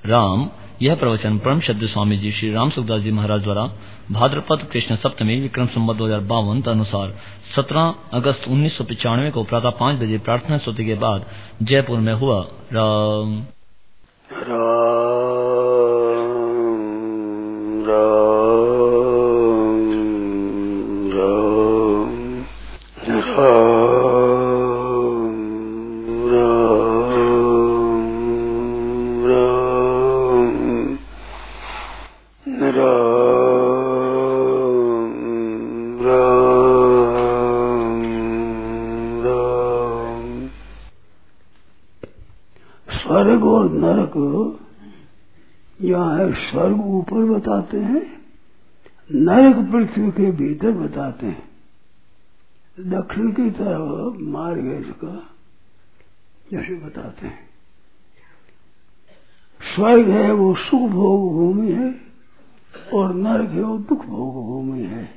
राम। यह प्रवचन परम श्रद्धेय स्वामी जी श्री राम सुखदास जी महाराज द्वारा भाद्रपद कृष्ण सप्तमी विक्रम संवत 2052 अनुसार 17 अगस्त 1995 को प्रातः 5 बजे प्रार्थना स्तुति के बाद जयपुर में हुआ। राम स्वर्ग और नरक यहाँ है। स्वर्ग ऊपर बताते हैं, नरक पृथ्वी के भीतर बताते हैं। दक्षिण की तरफ मार्गेश का जैसे बताते हैं। स्वर्ग है वो सुख भोग भूमि है और नरक है वो दुख भोग भूमि है।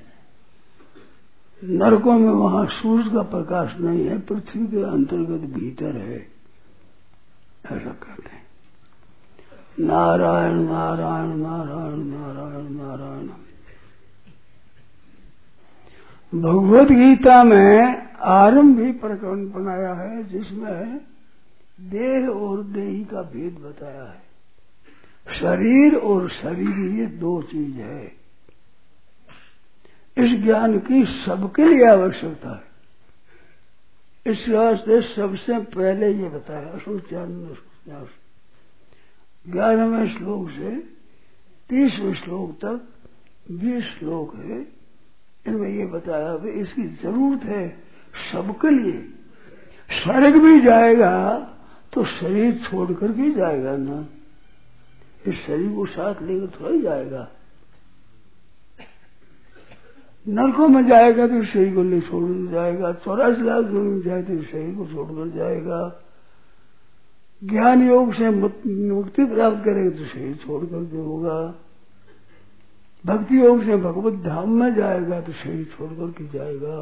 नरकों में वहां सूर्य का प्रकाश नहीं है, पृथ्वी के अंतर्गत भीतर है, ऐसा कहते हैं। नारायण नारायण नारायण नारायण नारायण। भगवद गीता में आरंभी प्रकरण बनाया है जिसमें देह और देही का भेद बताया है। शरीर और शरीर ये दो चीज है। इस ज्ञान की सबके लिए आवश्यकता है। इस वास्ते सबसे पहले ये बताया अशोचानंद 11वें श्लोक से 30वें श्लोक तक 20 श्लोक है। इनमें ये बताया कि इसकी जरूरत है सबके लिए। स्वर्ग भी जाएगा तो शरीर छोड़ करके ही जाएगा ना, इस शरीर को साथ लेकर थोड़ा ही जाएगा। नरकों में जाएगा तो शरीर को ले छोड़कर जाएगा। 84 लाख में जाए तो शरीर को छोड़कर जाएगा। ज्ञान योग से मुक्ति प्राप्त करेगा तो शरीर छोड़कर के होगा। भक्ति योग से भगवत धाम में जाएगा तो शरीर छोड़कर के जाएगा।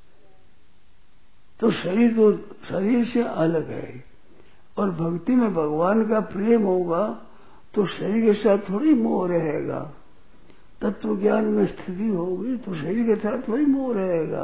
तो शरीर तो शरीर से अलग है। और भक्ति में भगवान का प्रेम होगा तो शरीर के साथ थोड़ी मोह रहेगा। तत्व ज्ञान में स्थिति होगी तो शरीर के साथ थोड़ी मोह रहेगा।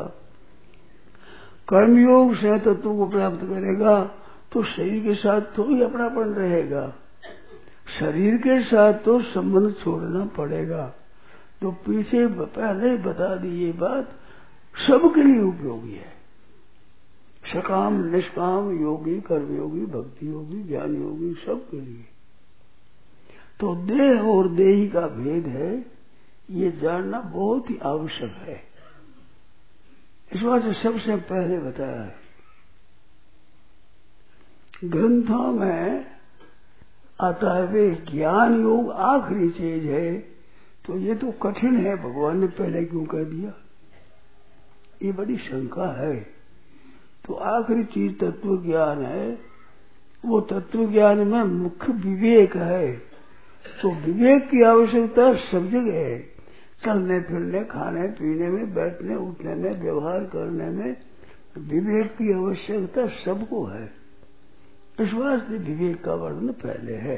कर्मयोग से तत्व को प्राप्त करेगा तो शरीर के साथ थोड़ी अपनापन रहेगा। शरीर के साथ तो संबंध छोड़ना पड़ेगा। तो पीछे पहले ही बता दी ये बात सबके लिए उपयोगी है। सकाम निष्काम योगी, कर्मयोगी, भक्ति योगी, ज्ञान योगी, सबके लिए। तो देह और देही का भेद है, ये जानना बहुत ही आवश्यक है। इस बात से सबसे पहले बताया है। ग्रंथों में आता है वे ज्ञान योग आखिरी चीज है। तो ये तो कठिन है, भगवान ने पहले क्यों कह दिया, ये बड़ी शंका है। तो आखिरी चीज तत्व ज्ञान है। वो तत्व ज्ञान में मुख्य विवेक है। तो विवेक की आवश्यकता सब जगह है। चलने फिरने, खाने पीने में, बैठने उठने में, व्यवहार करने में विवेक की आवश्यकता सबको है। इस वास्ते विवेक का वर्णन पहले है।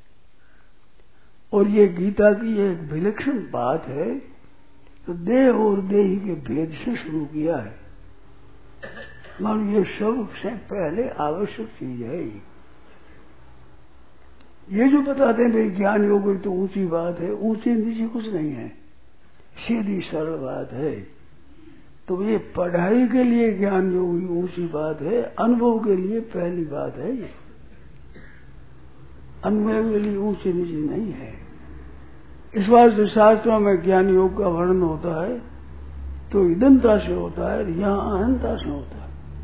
और ये गीता की एक विलक्षण बात है। तो देह और देही के भेद से शुरू किया है। मान ये सबसे पहले आवश्यक चीज है। ये जो बताते हैं भाई ज्ञान योग तो ऊंची बात है, ऊंची नीचे कुछ नहीं है, सीधी सरल बात है। तो ये पढ़ाई के लिए ज्ञान योग ऊंची बात है, अनुभव के लिए पहली बात है। ये अनुभव के लिए ऊंची नीचे नहीं है। इस वास्ते शास्त्रों में ज्ञान योग का वर्णन होता है तो इदंता से होता है, यहाँ अहंता से होता है।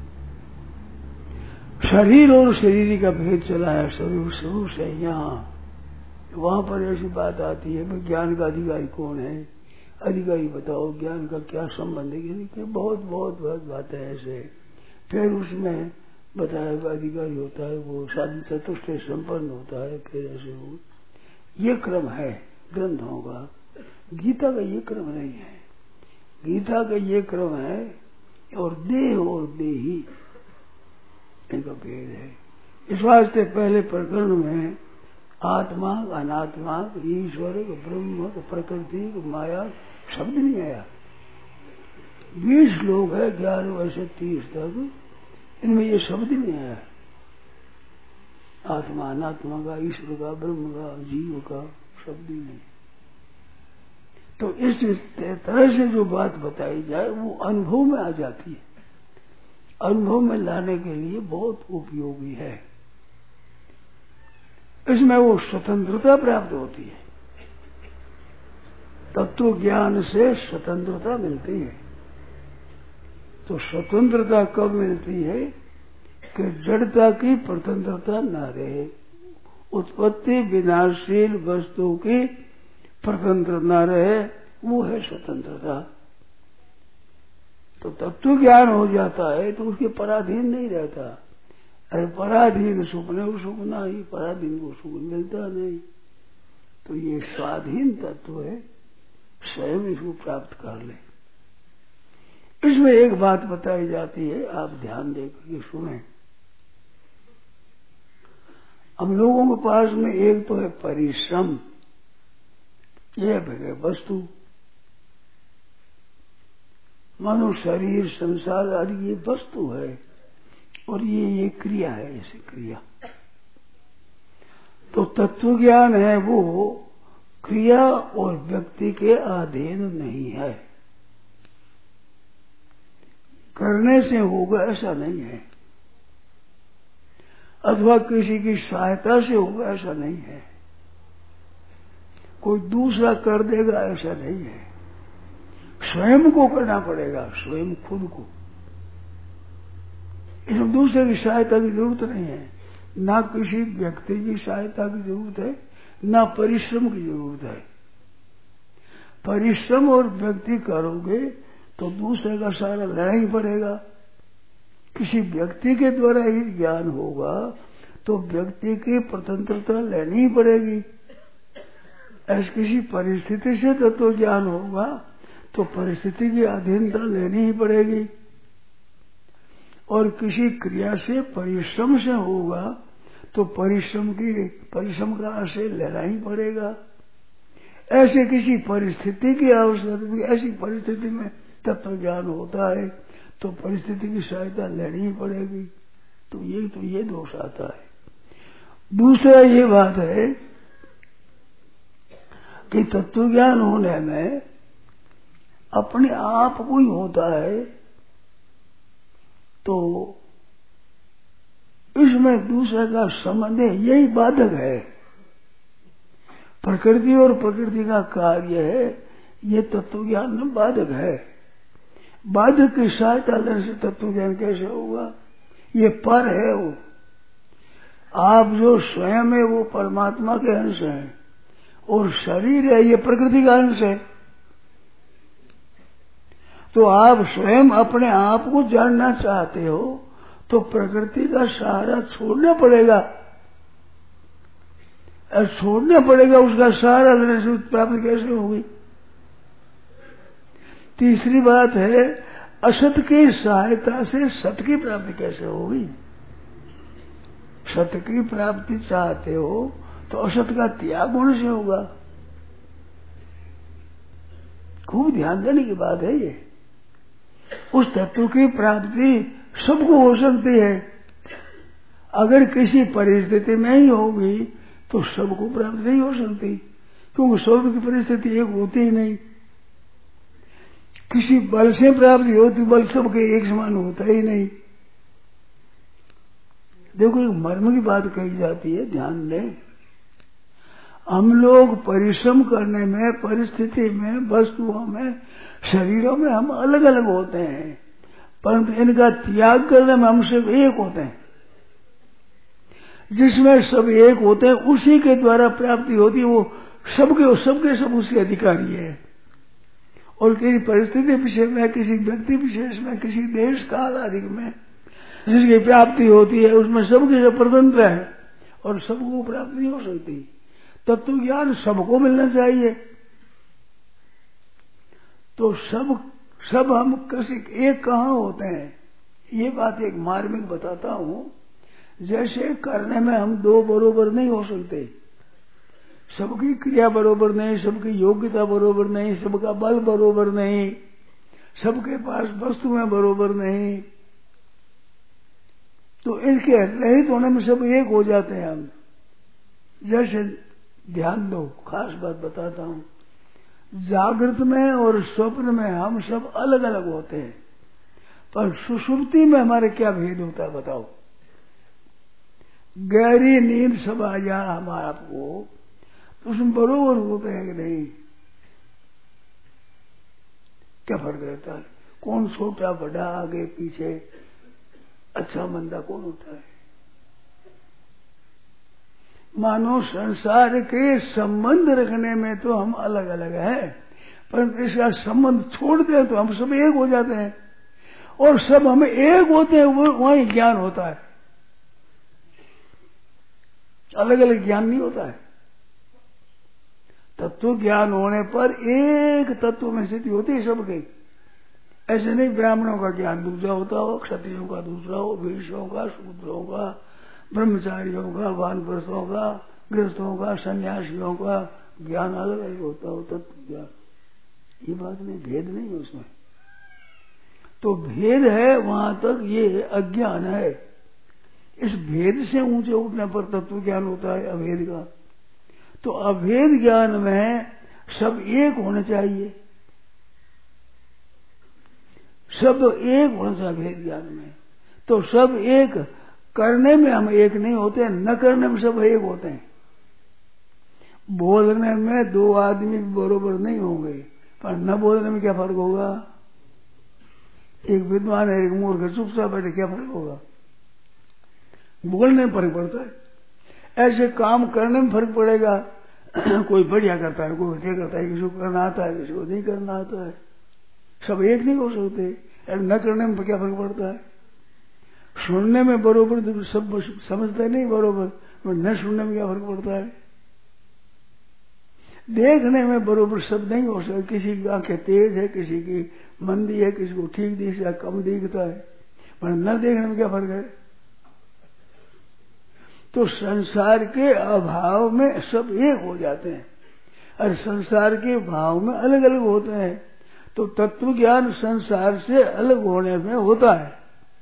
शरीर और शरीर का भेद चला है शुरू से। यहाँ वहां पर ऐसी बात आती है भाई ज्ञान का अधिकारी कौन है, अधिकारी बताओ, ज्ञान का क्या संबंध है। बहुत बहुत बहुत बातें ऐसे। फिर उसमें बताया अधिकारी होता है वो साधन चतुष्टय संपन्न होता है। फिर ऐसे हो ये क्रम है ग्रंथों का। गीता का ये क्रम नहीं है। गीता का ये क्रम है। और देह और देही इनका भेद है। इस वास्ते पहले प्रकरण में आत्मा अनात्मा ईश्वर ब्रह्म प्रकृति माया शब्द नहीं आया। 20 श्लोक है 11 वर्ष 30 तक, इनमें ये शब्द नहीं आया। आत्मा अनात्मा का, ईश्वर का, ब्रह्म का, जीव का शब्द ही नहीं। तो इस तरह से जो बात बताई जाए वो अनुभव में आ जाती है, अनुभव में लाने के लिए बहुत उपयोगी है। इसमें वो स्वतंत्रता प्राप्त होती है। तत्व ज्ञान से स्वतंत्रता मिलती है। तो स्वतंत्रता कब मिलती है कि जड़ता की स्वतंत्रता न रहे, उत्पत्ति विनाशशील वस्तु की स्वतंत्र न रहे, वो है स्वतंत्रता। तो तत्व ज्ञान हो जाता है तो उसके पराधीन नहीं रहता। अरे पराधीन सुपने को सुख नहीं, पराधीन को सुख मिलता नहीं। तो ये स्वाधीन तत्व है, स्वयं इसको प्राप्त कर ले। इसमें एक बात बताई जाती है, आप ध्यान देकर के सुने। हम लोगों के पास में एक तो है परिश्रम, यह है वस्तु, मानो शरीर संसार आदि ये वस्तु है, और ये क्रिया है, ऐसी क्रिया। तो तत्व ज्ञान है वो क्रिया और व्यक्ति के अधीन नहीं है। करने से होगा ऐसा नहीं है, अथवा किसी की सहायता से होगा ऐसा नहीं है, कोई दूसरा कर देगा ऐसा नहीं है। स्वयं को करना पड़ेगा, स्वयं खुद को। इसमें दूसरे की सहायता की जरूरत नहीं है, ना किसी व्यक्ति की सहायता की जरूरत है, ना परिश्रम की जरूरत है। परिश्रम और व्यक्ति करोगे तो दूसरे का सहारा लेना ही पड़ेगा। किसी व्यक्ति के द्वारा ही ज्ञान होगा तो व्यक्ति की स्वतंत्रता लेनी ही पड़ेगी। ऐसी किसी परिस्थिति से तत्व ज्ञान होगा तो परिस्थिति की अधीनता लेनी ही पड़ेगी, और किसी क्रिया से परिश्रम से होगा तो परिश्रम का आश्रय लेना ही पड़ेगा। ऐसे किसी परिस्थिति की आवश्यकता, ऐसी परिस्थिति में तत्व ज्ञान होता है तो परिस्थिति की सहायता लेनी ही पड़ेगी। तो ये दोष आता है। दूसरा ये बात है कि तत्व ज्ञान होने में अपने आप को ही होता है, तो इसमें दूसरे का संबंध यही बाधक है। प्रकृति और प्रकृति का कार्य है, ये तत्व ज्ञान में बाधक है। बाधक की सहायता से तत्व ज्ञान कैसे होगा? ये पर है वो। आप जो स्वयं है वो परमात्मा के अंश है, और शरीर है ये प्रकृति का अंश है। तो आप स्वयं अपने आप को जानना चाहते हो तो प्रकृति का सहारा छोड़ना पड़ेगा, और छोड़ना पड़ेगा, उसका सहारा लेने से प्राप्ति कैसे होगी? तीसरी बात है, असत की सहायता से सत की प्राप्ति कैसे होगी? सत की प्राप्ति चाहते हो तो असत का त्याग होने से होगा। खूब ध्यान देने की बात है ये। उस तत्व की प्राप्ति सबको हो सकती है, अगर किसी परिस्थिति में ही होगी तो सबको प्राप्त नहीं हो सकती, क्योंकि सब की परिस्थिति एक होती ही नहीं। किसी बल से प्राप्ति होती, बल सबके एक समान होता ही नहीं। देखो एक मर्म की बात कही जाती है, ध्यान दें। हम लोग परिश्रम करने में, परिस्थिति में, वस्तुओं में, शरीरों में हम अलग अलग होते हैं, परंतु इनका त्याग करने में हम सब एक होते हैं। जिसमें सब एक होते हैं उसी के द्वारा प्राप्ति होती है, वो सबके सब उसके अधिकारी है। और किसी परिस्थिति विषय में, किसी व्यक्ति विशेष में, किसी देश काल आदि में जिसकी प्राप्ति होती है उसमें सबके सब स्वतंत्र है, और सबको प्राप्त नहीं हो सकती। तत्व ज्ञान सबको मिलना चाहिए। तो सब हम किसी एक कहाँ होते हैं, ये बात एक मार्मिक बताता हूं। जैसे करने में हम दो बरोबर नहीं हो सकते, सबकी क्रिया बरोबर नहीं, सबकी योग्यता बरोबर नहीं, सबका बल बरोबर नहीं, सबके पास वस्तु में बरोबर नहीं, तो इनके रहित होने में सब एक हो जाते हैं हम। जैसे ध्यान दो, खास बात बताता हूं, जागृत में और स्वप्न में हम सब अलग अलग होते हैं, पर सुषुप्ति में हमारे क्या भेद होता है बताओ। गहरी नींद सब आ जा हमारा आपको, तो उसमें बरोबर होते हैं कि नहीं? क्या फर्क रहता है? कौन छोटा बड़ा, आगे पीछे, अच्छा मंदा कौन होता है? मानो संसार के संबंध रखने में तो हम अलग अलग हैं, परंतु इसका संबंध छोड़ दें तो हम सब एक हो जाते हैं, और सब हमें एक होते हैं, वो वही ज्ञान होता है। अलग अलग ज्ञान नहीं होता है। तत्व ज्ञान होने पर एक तत्व में स्थिति होती है सबके। ऐसे नहीं ब्राह्मणों का ज्ञान दूसरा होता हो, क्षत्रियों का दूसरा हो, वैश्यों का, शूद्रों का, ब्रह्मचारियों का, वानप्रस्थों का, गृहस्थों का, सन्यासियों का ज्ञान अलग अलग होता हो, तत्व ज्ञान। ये बात नहीं, भेद नहीं है उसमें। तो भेद है वहां तक, ये अज्ञान है। इस भेद से ऊंचे उठने पर तत्व ज्ञान होता है अभेद का। तो अभेद ज्ञान में सब एक होने चाहिए, सब एक होना चाहिए अभेद ज्ञान में। तो सब एक करने में हम एक नहीं होते, न करने में सब एक होते हैं। बोलने में दो आदमी बरोबर नहीं होंगे, पर न बोलने में क्या फर्क होगा? एक विद्वान है, एक मूर्ख, चुपचाप बैठे, क्या फर्क होगा? बोलने में फर्क पड़ता है। ऐसे काम करने में फर्क पड़ेगा। कोई बढ़िया करता है, कोई अच्छा करता है, किसी को करना आता है, किसी को नहीं करना आता है। सब एक नहीं हो सकते। न करने में क्या फर्क पड़ता है? सुनने में बरोबर सब समझते नहीं बरोबर, न सुनने में क्या फर्क पड़ता है? देखने में बरोबर सब नहीं हो सकते। किसी की आंखें तेज है, किसी की मंदी है, किसी को ठीक दिखता है, कम दिखता है, पर न देखने में क्या फर्क है? तो संसार के अभाव में सब एक हो जाते हैं, और संसार के भाव में अलग अलग होते हैं। तो तत्व ज्ञान संसार से अलग होने में होता है,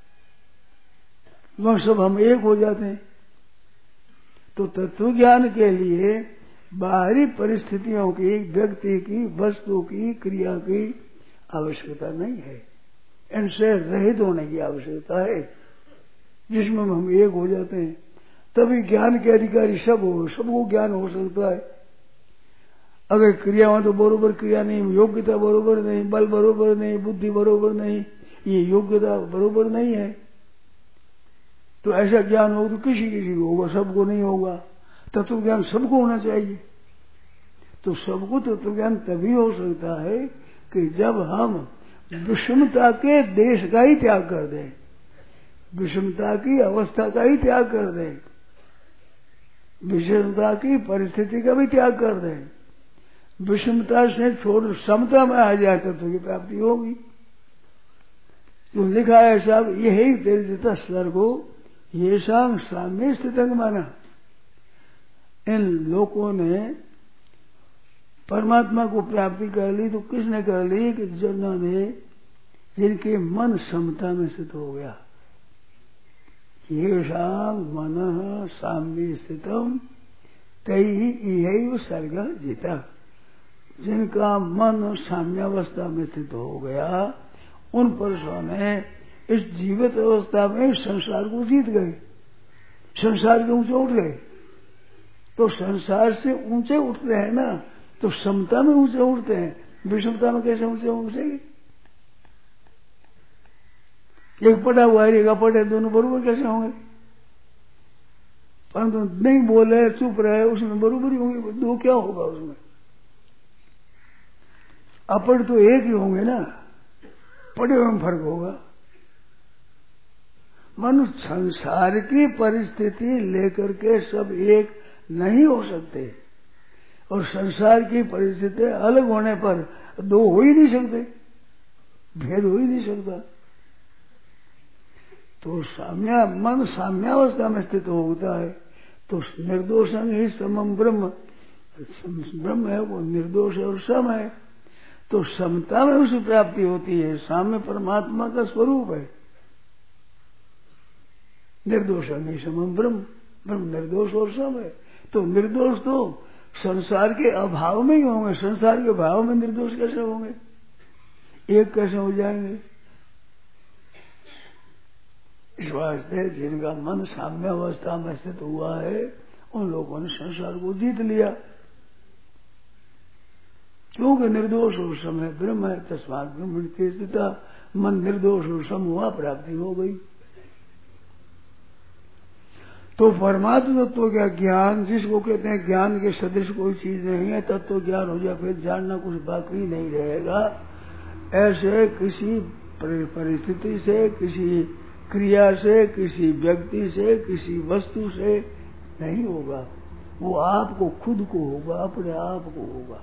वह सब हम एक हो जाते हैं। तो तत्व ज्ञान के लिए बाहरी परिस्थितियों की, व्यक्ति की, वस्तु की, क्रिया की आवश्यकता नहीं है। इनसे रहित होने की आवश्यकता है, जिसमें हम एक हो जाते हैं। तभी ज्ञान के अधिकारी सब हो, सबको ज्ञान हो सकता है। अगर क्रिया हो तो बरोबर क्रिया नहीं, योग्यता बरोबर नहीं, बल बरोबर नहीं, बुद्धि बरोबर नहीं, ये योग्यता बरोबर नहीं है, तो ऐसा ज्ञान हो तो किसी किसी को होगा, सबको नहीं होगा। तत्व ज्ञान सबको होना चाहिए। तो सबको तत्व ज्ञान तभी हो सकता है कि जब हम विषमता के देश का ही त्याग कर दें, विषमता की अवस्था का ही त्याग कर दें, विषमता की परिस्थिति का भी त्याग कर दें, विषमता से छोड़ समता में आ जाए तत्व की प्राप्ति होगी। तो लिखा है साहब, यही तेजता स्वर्गो ये शाम साम्य स्थित माना। इन लोगों ने परमात्मा को प्राप्ति कर ली, तो किसने कर ली? कि जिन्होंने, जिनके मन समता में स्थित हो गया। ये शाम मन साम्य स्थितम तई यही सर्ग जीता। जिनका मन साम्यावस्था में स्थित हो गया, उन पुरुषों ने इस जीवित अवस्था में संसार को जीत गए, संसार के ऊंचे उठ गए। तो संसार से ऊंचे उठते हैं ना, तो समता में ऊंचे उठते हैं, विषमता में कैसे ऊंचे उठेंगे? एक पढ़ा हुआ है, एक अपढ़ है, दोनों बरोबर कैसे होंगे? परंतु नहीं बोले, चुप रहे, उसमें बरोबर ही होंगे। दो क्या होगा उसमें? अपढ़ तो एक ही होंगे ना, पढ़े हुए में फर्क होगा। मनुष्य संसार की परिस्थिति लेकर के सब एक नहीं हो सकते, और संसार की परिस्थिति अलग होने पर दो हो ही नहीं सकते, भेद हो ही नहीं सकता। तो मन साम्यावस्था में स्थित होता है, तो निर्दोषं ही समम ब्रह्म, ब्रह्म है वो निर्दोष है और सम है, तो समता में उसे प्राप्ति होती है। साम्य परमात्मा का स्वरूप है। निर्दोष नहीं समम ब्रह्म, ब्रह्म निर्दोष और सम है। तो निर्दोष तो संसार के अभाव में ही होंगे, संसार के भाव में निर्दोष कैसे होंगे, एक कैसे हो जाएंगे। इस वास्ते जिनका मन साम्य अवस्था में स्थित हुआ है उन लोगों ने संसार को जीत लिया, क्योंकि निर्दोष और सम है ब्रह्म है। तस्मात् ब्रह्मणि ते स्थिता, मन निर्दोष और सम हुआ, प्राप्ति हो गई। तो परमात्म तत्व का ज्ञान जिसको कहते हैं, ज्ञान के सदृश कोई चीज नहीं है। तत्व ज्ञान हो जाए फिर जानना कुछ बाकी नहीं रहेगा। ऐसे किसी परिस्थिति से, किसी क्रिया से, किसी व्यक्ति से, किसी वस्तु से नहीं होगा, वो आपको खुद को होगा, अपने आप को होगा।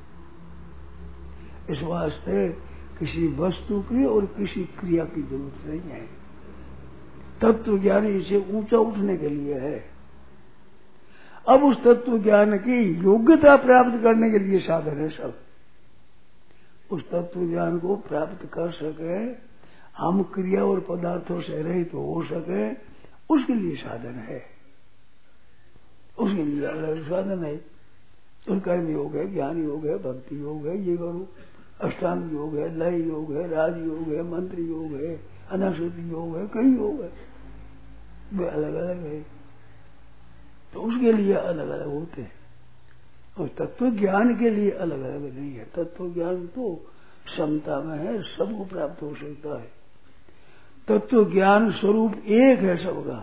इस वास्ते किसी वस्तु की और किसी क्रिया की जरूरत नहीं है। तत्व ज्ञान इसे ऊंचा उठने के लिए है। अब उस तत्व ज्ञान की योग्यता प्राप्त करने के लिए साधन है सब। उस तत्व ज्ञान को प्राप्त कर सके, हम क्रिया और पदार्थों से रहित हो सके, उसके लिए साधन है। उसके लिए अलग साधन है। कर्म योग है, ज्ञान योग है, भक्ति योग है, ये करो, अष्टांग योग है, लय योग है, राज योग है, मंत्र योग है, अनाश्रुति योग है, कई योग है, वे अलग अलग है। तो उसके लिए अलग अलग होते हैं और तत्व ज्ञान के लिए अलग अलग नहीं है। तत्व ज्ञान तो क्षमता में है, सबको प्राप्त हो सकता है। तत्व ज्ञान स्वरूप एक है सबका।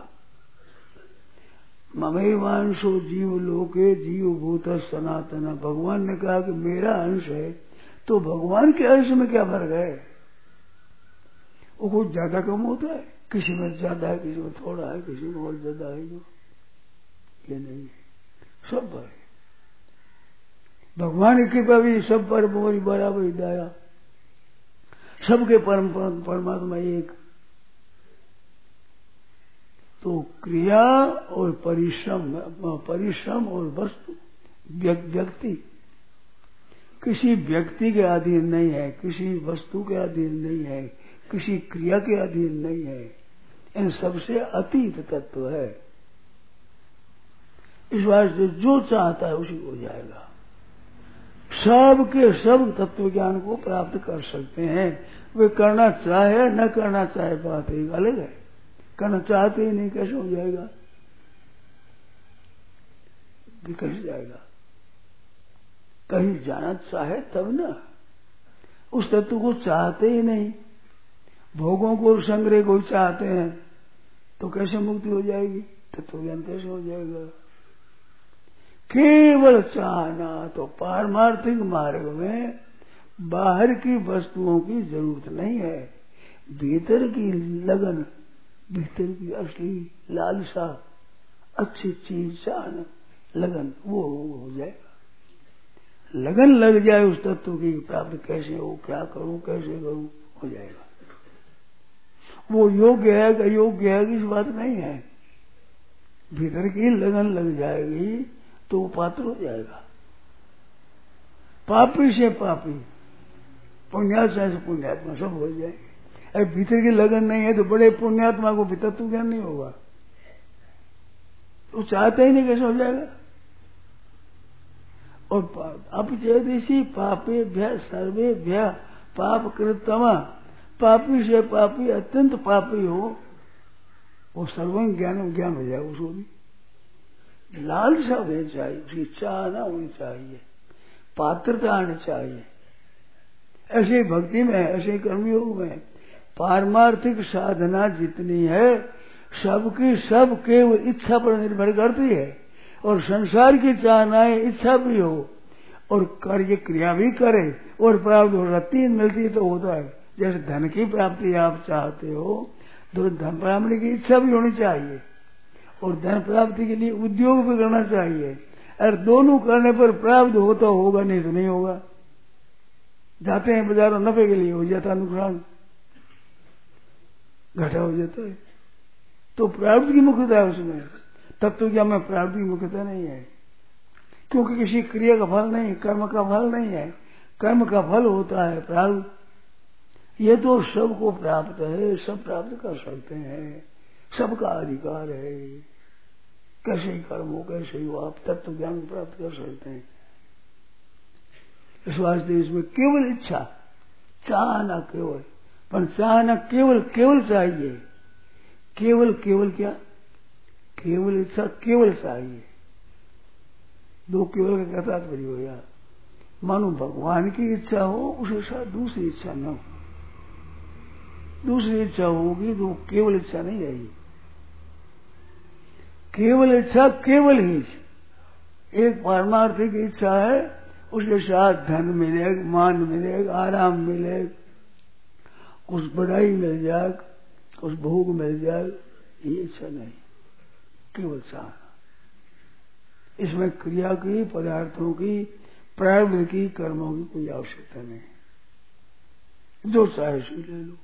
ममैवांशो जीव लोके जीव भूत सनातन। भगवान ने कहा कि मेरा अंश है, तो भगवान के अंश में क्या फर्क है? वो कुछ ज्यादा कम होता है, किसी में ज्यादा है, किसी में थोड़ा है, किसी में और ज्यादा है, जो ये नहीं है, सब पर है। भगवान की कृपा भी सब पर मोरी बराबर दया, सबके परमात्मा एक। तो क्रिया और परिश्रम और वस्तु व्यक्ति किसी व्यक्ति के अधीन नहीं है, किसी वस्तु के अधीन नहीं है, किसी क्रिया के अधीन नहीं है, इन सबसे अतीत तत्व है। इस वास्ते जो चाहता है उसी हो जाएगा। सब के सब तत्व ज्ञान को प्राप्त कर सकते हैं। वे करना चाहे न करना चाहे बात एक अलग है। करना चाहते ही नहीं, कैसे हो जाएगा? कैसे जाएगा? कहीं जाना चाहे तब ना। उस तत्व को चाहते ही नहीं, भोगों को संग्रह को चाहते हैं, तो कैसे मुक्ति हो जाएगी? तत्व ज्ञान कैसे हो जाएगा? केवल चाहना। तो पारमार्थिक मार्ग में बाहर की वस्तुओं की जरूरत नहीं है। भीतर की लगन, भीतर की असली लालसा, अच्छी चीज चाहना, लगन, वो हो जाएगा। लगन लग जाए उस तत्व की प्राप्त कैसे हो, क्या करूं, कैसे करूं, हो जाएगा। वो योग्य है कि अयोग्य है इस बात नहीं है। भीतर की लगन लग जाएगी तो वो पात्र हो जाएगा। पापी से पापी, पुण्यात्मा से पुण्यात्मा सब हो जाएंगे। अरे भीतर की लगन नहीं है तो बड़े पुण्यात्मा को भी तत्व ज्ञान नहीं होगा। वो चाहते ही नहीं, कैसे हो जाएगा? और अपचेदिशी पापे भ्य सर्वे भ्य पाप कृतमा। पापी से पापी अत्यंत पापी हो, वो सर्वं ज्ञान हो जाएगा। उसको भी लालसा होनी चाहिए, उसकी चाहना होनी चाहिए, पात्रता आनी चाहिए। ऐसे भक्ति में, ऐसे कर्मयोग में पारमार्थिक साधना जितनी है सबकी सब केवल इच्छा पर निर्भर करती है। और संसार की चाहनाएं इच्छा भी हो और कार्य क्रिया भी करे और प्राप्त हो, तीन मिलती तो होता है। जैसे धन की प्राप्ति आप चाहते हो तो धन प्राप्ति की इच्छा भी होनी चाहिए और धन प्राप्ति के लिए उद्योग भी करना चाहिए। और दोनों करने पर प्राप्त होता होगा, नहीं तो नहीं होगा। जाते हैं बाजारों, नफे के लिए हो जाता नुकसान, घाटा हो जाता है। तो प्राप्त की मुख्यता है उसमें, तत्व ज्ञान में प्राप्त की मुख्यता नहीं है। क्योंकि किसी क्रिया का फल नहीं, कर्म का फल नहीं है, कर्म का फल होता है प्रारब्ध। ये तो सबको प्राप्त है, सब प्राप्त कर सकते हैं, सबका अधिकार है। कैसे ही कर्म हो, कैसे ही हो, आप तत्व ज्ञान प्राप्त कर सकते हैं। इस वास्ते इसमें केवल इच्छा, चाहना केवल, पर चाहना केवल केवल चाहिए। केवल केवल क्या? केवल इच्छा केवल चाहिए। दो केवल का क्या तात्पर्य हो गया? मानो भगवान की इच्छा हो, उसके साथ दूसरी इच्छा न हो। दूसरी इच्छा होगी तो केवल इच्छा नहीं रहेगी। केवल इच्छा केवल ही एक पारमार्थिक इच्छा है, उसके साथ धन मिलेगा, मान मिलेगा, आराम मिलेगा, कुछ बढ़ाई मिल जाए, कुछ भोग मिल जाए, ये इच्छा नहीं, केवल चाहना। इसमें क्रिया की, पदार्थों की, प्रारब्ध की, कर्मों की कोई आवश्यकता नहीं। जो चाहे सो ले लो।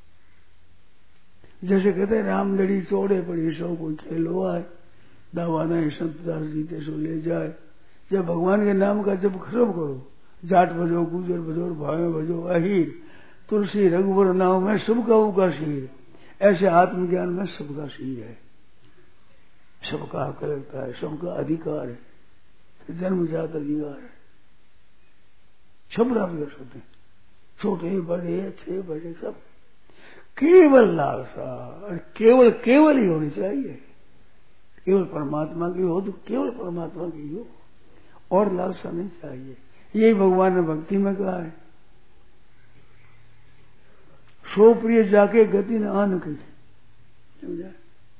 जैसे कहते हैं रामदड़ी चौड़े पड़ी सो कोई खेलो आए, दावा नहीं संतदास जीते सो ले जाए। जब भगवान के नाम का जब खरब करो, जाट बजो, गुजर बजो, भावे बजो, अहीर, तुलसी रघुवर नाम में सबका उका शीर। ऐसे आत्मज्ञान में सबका शीर है, सबका हक लगता है, सबका अधिकार है, जन्मजात अधिकार है। सब प्राप्त कर सकते हैं, छोटे बड़े अच्छे बड़े सब। केवल लालसा, और केवल केवल ही होनी चाहिए। केवल परमात्मा की हो तो केवल परमात्मा की हो, और लालसा नहीं चाहिए। यही भगवान ने भक्ति में कहा है, सो प्रिय जाके गति न आन की। समझा?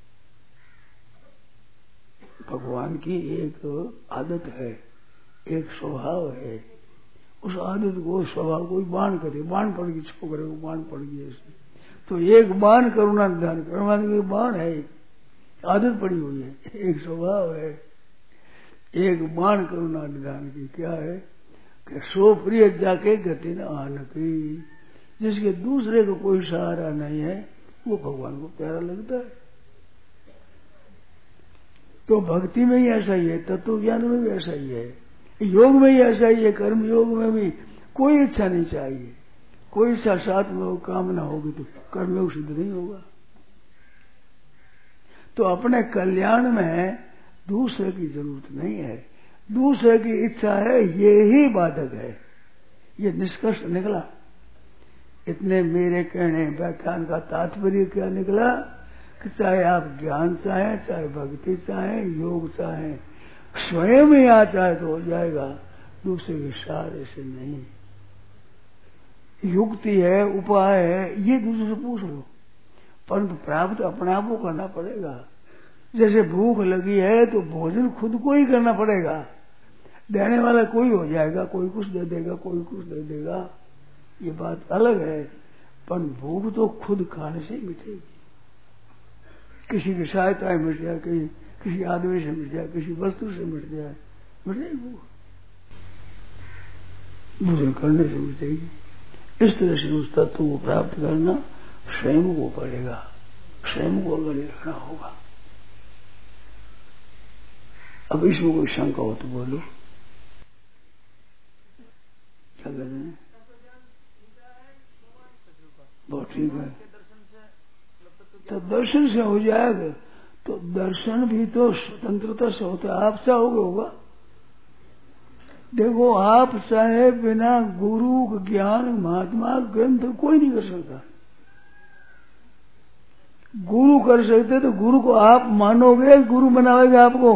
भगवान की एक आदत है, एक स्वभाव है। उस आदत को, स्वभाव को बाण करे, बाण पड़ गई छोकरे को, बाण पड़ गई ऐसे, तो एक बाण करुणा निधान, करुणा की बाण है, आदत पड़ी हुई है, एक स्वभाव है। एक बाण करुणा निधान की क्या है कि सो प्रिय जाके गति न आन की। जिसके दूसरे को कोई सहारा नहीं है, वो भगवान को प्यारा लगता है। तो भक्ति में ही ऐसा ही है, तत्व ज्ञान में भी ऐसा ही है, योग में ही ऐसा ही है, कर्म योग में भी कोई इच्छा नहीं चाहिए। कोई इच्छा साथ में हो, कामना होगी तो कर्म योग सिद्ध नहीं होगा। तो अपने कल्याण में दूसरे की जरूरत नहीं है, दूसरे की इच्छा है, ये ही बाधक है। ये निष्कर्ष निकला। इतने मेरे कहने व्याख्यान का तात्पर्य क्या निकला कि चाहे आप ज्ञान चाहें, चाहे भक्ति चाहें, योग चाहें, स्वयं ही आ चाहे तो हो जाएगा, दूसरे के सहारे से नहीं। युक्ति है, उपाय है, ये दूसरे से पूछ लो, परंतु प्राप्त अपने आप को करना पड़ेगा। जैसे भूख लगी है तो भोजन खुद को ही करना पड़ेगा। देने वाला कोई हो जाएगा, कोई कुछ दे देगा, कोई कुछ दे देगा, ये बात अलग है, पर भूख तो खुद खाने से ही मिटेगी। किसी की सहायता मिट जाए, किसी आदमी से मिट जाए, किसी वस्तु से मिट जाए, मिटेगी भूख, भोजन करने से मिटेगी। इस तरह से उस तत्व को प्राप्त करना स्वयं को पड़ेगा, स्वयं को अगर रखना होगा। अब इसमें कोई शंका हो तो बोलो, क्या कर रहे हैं? बहुत ठीक है, तो दर्शन से हो जाएगा। तो दर्शन भी तो स्वतंत्रता से होता है, आप चाहोगे होगा। देखो, आप चाहे बिना गुरु ज्ञान महात्मा ग्रंथ कोई नहीं कर सकता। गुरु कर सकते तो गुरु को आप मानोगे, गुरु बनावेगा आपको।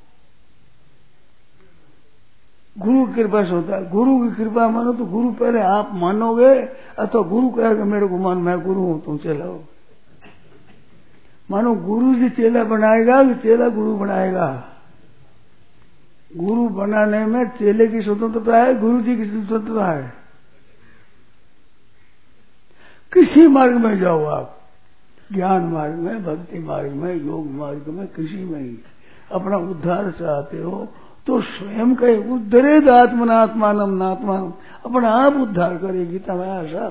गुरु की कृपा से होता है। गुरु की कृपा मानो तो गुरु पहले आप मानोगे, अथवा गुरु कहेगा मेरे को मान, मैं गुरु हूं, तुम चला हो। मानो गुरु जी चेला बनाएगा कि चेला गुरु बनाएगा। गुरु बनाने में चेले की स्वतंत्रता है, गुरु जी की स्वतंत्रता है। किसी मार्ग में जाओ आप, ज्ञान मार्ग में, भक्ति मार्ग में, योग मार्ग में, किसी में ही अपना उद्धार चाहते हो तो स्वयं कहे उद्धरेद आत्मनात्मानम नात्मान, अपना आप उद्धार करे। गीता में आशा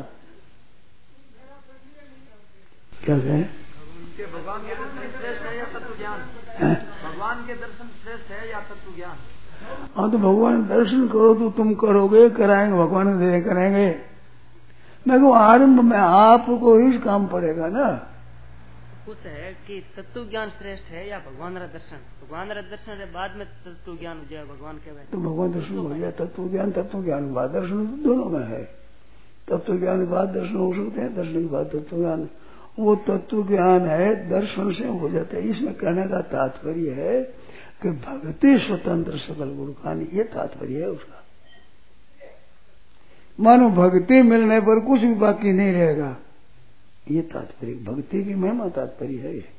क्या कहे? भगवान के दर्शन श्रेष्ठ है या तत्व ज्ञान? भगवान के दर्शन श्रेष्ठ है या तत्व ज्ञान? हाँ तो भगवान दर्शन करो तो तुम करोगे, कराएंगे भगवान दे करेंगे। मैं कहूँ आरंभ में आपको ही काम पड़ेगा ना। कुछ है कि तत्व ज्ञान श्रेष्ठ है या भगवान रा दर्शन? भगवान रा दर्शन के बाद में तत्व ज्ञान हो जाए, भगवान के तो भगवान दर्शन हो गया। तत्व ज्ञान के बाद दर्शन दोनों में है। तत्व ज्ञान के बाद दर्शन हो सकते हैं, दर्शन के बाद तत्व ज्ञान। वो तत्व ज्ञान है दर्शन से हो जाता है। इसमें कहने का तात्पर्य है कि भक्ति स्वतंत्र सकल गुण का नहीं, ये तात्पर्य है उसका। मानो भक्ति मिलने पर कुछ भी बाकी नहीं रहेगा, ये तात्पर्य भक्ति की महिमा तात्पर्य है ये।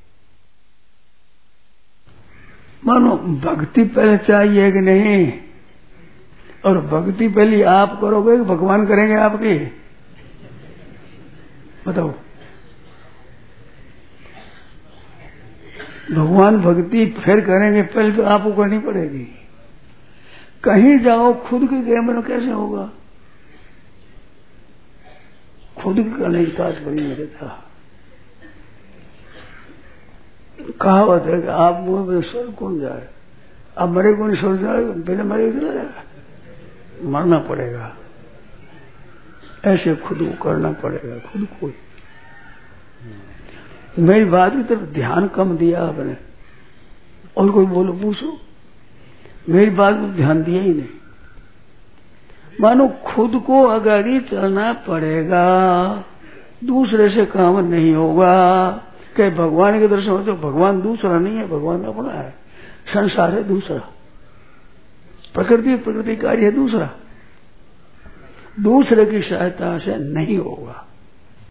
मानो भक्ति पहले चाहिए कि नहीं, और भक्ति पहले आप करोगे कि भगवान करेंगे आपकी? बताओ। भगवान भक्ति फिर करेंगे, पहले तो आपको करनी पड़ेगी। कहीं जाओ खुद के कैमरे में कैसे होगा? खुद की करने की तात्पर्य मेरे था। कहावत है कि आप मुंह में स्वर कौन जाए, अब मरे को नहीं स्वर जाए, बिना मरे चला जाएगा, मरना पड़ेगा। ऐसे खुद को करना पड़ेगा, खुद को। मेरी बात की तरफ ध्यान कम दिया आपने, और कोई बोलो पूछो, मेरी बात को ध्यान दिया ही नहीं। मानो खुद को आगे चलना पड़ेगा, दूसरे से काम नहीं होगा। कि भगवान के दर्शन हो तो भगवान दूसरा नहीं है, भगवान अपना है। संसार है दूसरा, प्रकृति कार्य है दूसरा। दूसरे की सहायता से नहीं होगा।